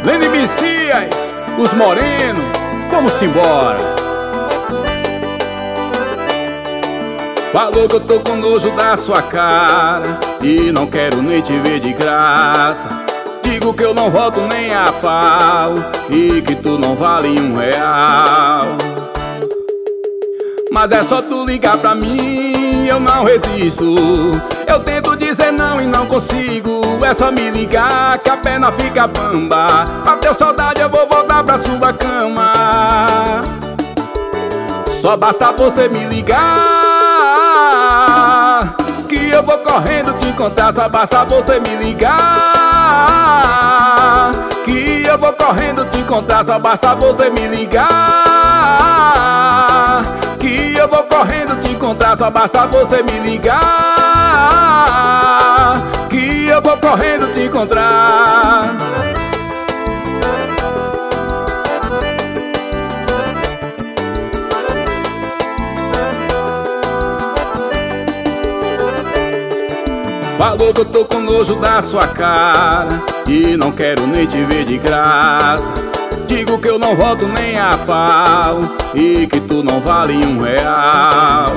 Lene Messias, os morenos, vamos embora. Falou que eu tô com nojo da sua cara e não quero nem te ver de graça. Digo que eu não volto nem a pau e que tu não vale R$1. Mas é só tu ligar pra mim, eu não resisto. Eu tento dizer não e não consigo. É só me ligar que a perna fica bamba. Bateu saudade, eu vou voltar pra sua cama. Só basta você me ligar que eu vou correndo te encontrar. Só basta você me ligar que eu vou correndo te encontrar. Só basta você me ligar que eu vou correndo te encontrar. Só basta você me ligar que eu vou correndo te encontrar. Falou que eu tô com nojo da sua cara e não quero nem te ver de graça. Digo que eu não volto nem a pau e que tu não vale R$1.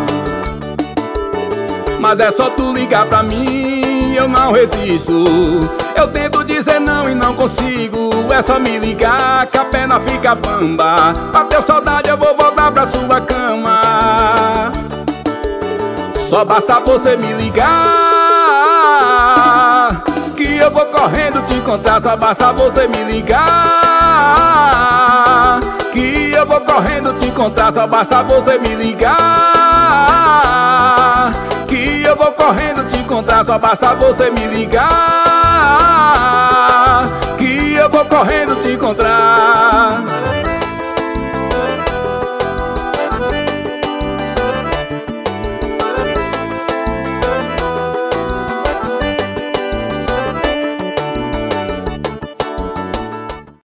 Mas é só tu ligar pra mim, eu não resisto. Eu tento dizer não e não consigo. É só me ligar que a perna fica bamba. Bateu saudade, eu vou voltar pra sua cama. Só basta você me ligar que eu vou correndo te encontrar. Só basta você me ligar que eu vou correndo te encontrar. Só basta você me ligar que eu vou correndo te encontrar. Só basta você me ligar